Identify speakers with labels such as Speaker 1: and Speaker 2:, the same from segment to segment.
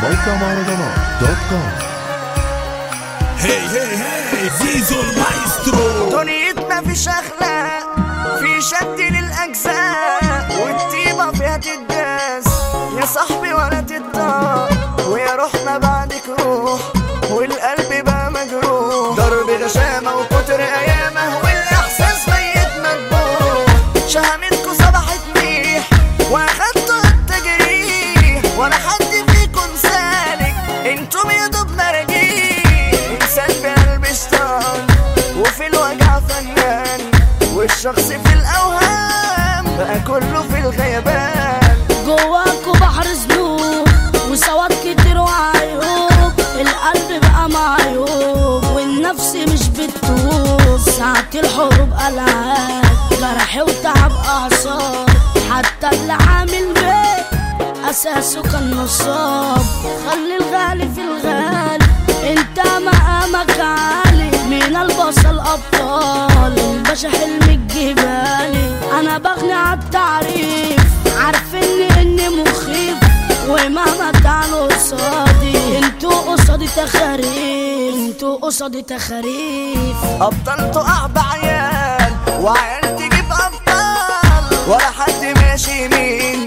Speaker 1: موقع مهرجانات دوت كوم.
Speaker 2: هي زيزو المايسترو.
Speaker 3: دنيتنا فيش اخلاق، في شد للاجزاء، والطيبه فيها تداس يا صاحبي ولا تتطاق، ويا روحنا بعدك روح والقلب بقى مجروح، ضرب غشامه وكتر ايامه والاحساس ميت مذبوح، شهامتكوا صبحت ميح واخدتوا التجريح، ولا حد فيكم سالك انتم يا دوب مراجيح، انسان بقلب شيطان وفي الوجع فنان، والشخص في الاوهام بقى كله في الغيبان،
Speaker 4: جواكوا بحر ذنوب وسواد كتير وعيوب، القلب بقى معيوب والنفس مش بتتوب، ساعة الحروب ألعاب جرح وتعب أعصاب، حتى اللي عامل بيه أساسه كان نصاب، خلي الغالي في الغالي انت مقامك عالي، من البصل أبطال الباشا حلم الجبالي، أنا بغني عالتعريف عارفيني إني مخيف، ومهما تعالوا قصادي انتوا قصادي تخاريف، انتوا قصادي تخاريف،
Speaker 3: ابطال تقع بعيال وعيال تجيب ابطال، ولا حد ماشي يمين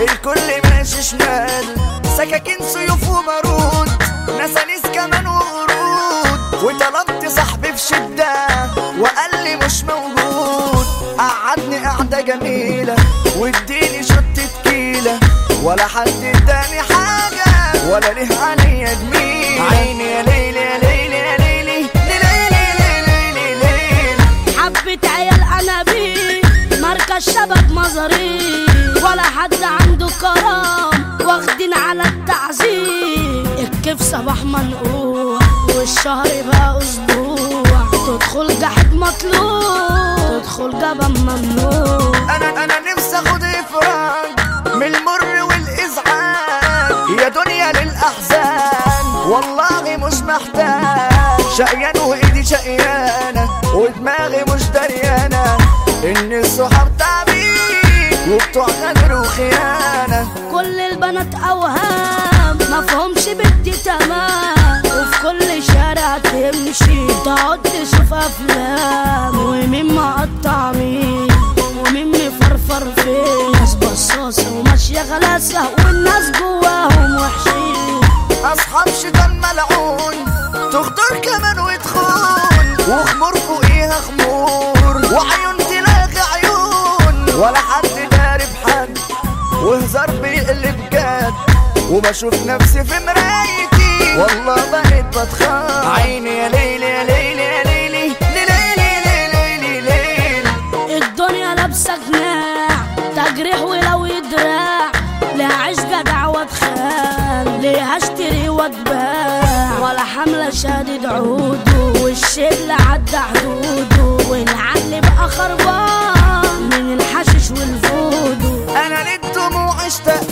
Speaker 3: الكل ماشي شمال، سكاكين سيوف وبارود نسانيس كمان وقرود، وطلبت صاحبي في شدة وقال لي مش موجود، قعدني قعدة جميلة واديني شط تكيلة، ولا حد اداني حاجة ولا ليه عليا جميلة، عيني يا ليلي يا ليلي يا ليلي ليلي ليلي ليلي،
Speaker 4: حبة عيال أنابيب مركز شباب مزاريب، ولا حد عنده كرام واخدين على التعذيب، الكيف صباح منقوع والشهر بقى أسبوع، تدخل جحد مطلوب تدخل جبل ممنوع،
Speaker 3: أنا نفسي أخد إفراج من المر والإزعاج، يا دنيا للأحزان والله مش محتاج، شقيان وإيدي شقيانة ودماغي مش دريانة، إن الصحاب تعبين وبتوع غدر وخيانة،
Speaker 4: كل البنات أوهام مفهومش بدي تمام، وفي كل شارع تمشي تقعد تشوف أفلام، ومين مقطع مين ومين مفرفر فين، ناس بصاصة وماشية غلاسة والناس جواهم وحشين،
Speaker 3: أصحاب شيطان ملعون تخطر كمان وتخون، وخمور فوقيها خمور وعيون تلاقي عيون، ولا حد داري بحد وهزار بيقلب جد، وبشوف نفسي في مرايتي والله بقيت بتخاف، عيني يا ليلي يا ليلي يا ليلي ليلي ليلي ليلي،
Speaker 4: الدنيا لابسة جناح تجريح ولو يدراع، ليها عيش جدع واتخان ليها اشتري واتباع، ولا حملة شادد عوده والشلة عدى حدوده، والعقل بقى خربان من الحشيش والفودو،
Speaker 3: انا للدموع اشتقت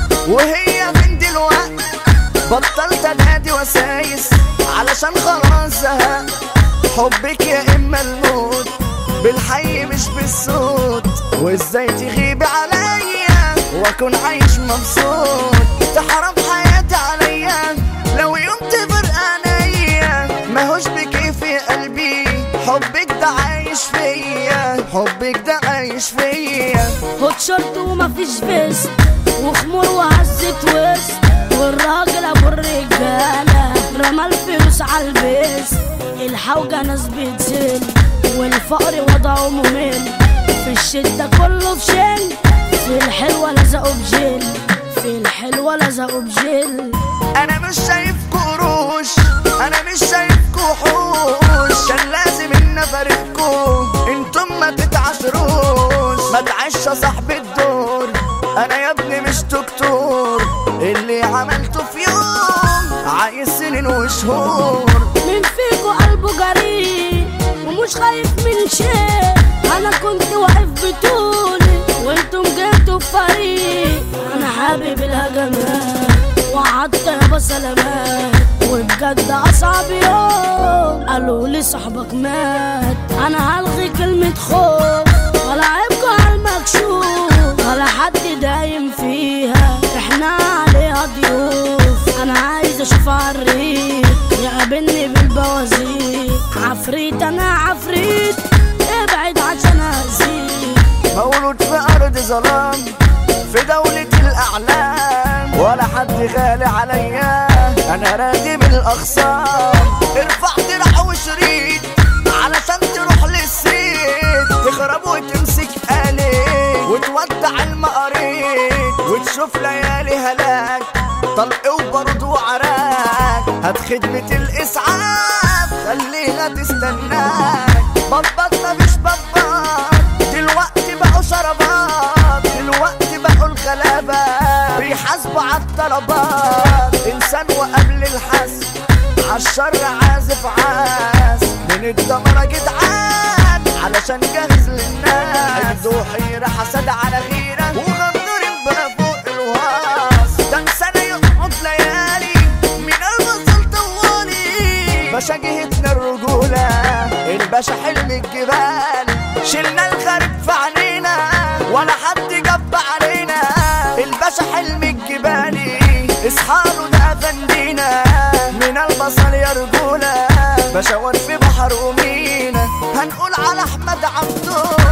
Speaker 3: وهي من دلوقت، بطلت انادي وسايس علشان خلاص زهقت، حبك يا اما الموت بالحي مش بالصوت، وازاي تغيبي عليا واكون عايش مبسوط، تحرم حياتي عليا لو يوم تفرق عينيا، ماهوش بكيفي قلبي حبك ده عايش فيا، حبك ده عايش فيا،
Speaker 4: هوت شورت ومفيش فيست وخمور وهزت وسط، والراجل ابو الرجاله رمى الفلوس عالبيس، الحوجه ناس بتزل والفقر وضعه ممل، في الشده كله في شل، في الحلوه لزقوا بجل، في الحلوه لزقوا بجل،
Speaker 3: انا مش شايفكوا قروش انا مش شايفكوا وحوش، كان لازم ان افارقكوا انتم ما تتعاشروش، ما تعيش يا صاحب الدور، انا يا ابني مش دكتور، اللي عملته في يوم عايز سنين وشهور،
Speaker 4: مين فيكوا قلبه جريء ومش خايف من شيء، انا كنت واقف بطولي وانتم جيتوا بفريق، انا حابب الهجمات وعدت يابا سلامات، وبجد اصعب يوم قالوا لي صاحبك مات، انا هلغي كلمة خوف ولا عيبكوا عالمكشوف، ولا حد دايم فيها احنا عليها ضيوف، انا عفريت ابعد عشان ازيد.
Speaker 3: مولود في ارض ظلام في دولة الاعلام، ولا حد غالي عليا انا راضي بالاخصام. ارفع درع وشريط علشان تروح للسيد، تخرب وتمسك آلي وتودع المقاريد، وتشوف ليالي هلاك طلق وبرد وعراك. هات خدمة الاسعاف خليها تستناك. بطبطنا مش بطبط دلوقتي بقوا شربات، دلوقتي بقوا الغلابة بيحاسبوا عالطلبات. انسان وقبل الحسب عالشر عازف عاس، من الدمرة جدعان علشان جاهز للناس. حقد وحيرة حسد على غيرة وغدر بقى فوق الواس. ده انسان يقعد ليالي من الوصل طوالي. باشا جهتنا الرجولة الباشا حلم الجبال، شلنا الغريب في عنينا ولا حد جب علينا. الباشا حلم الجبالي اصحاله ده افندينا، من البصل يا رجولة باشا في بحر ومينا. هنقول على احمد عبدو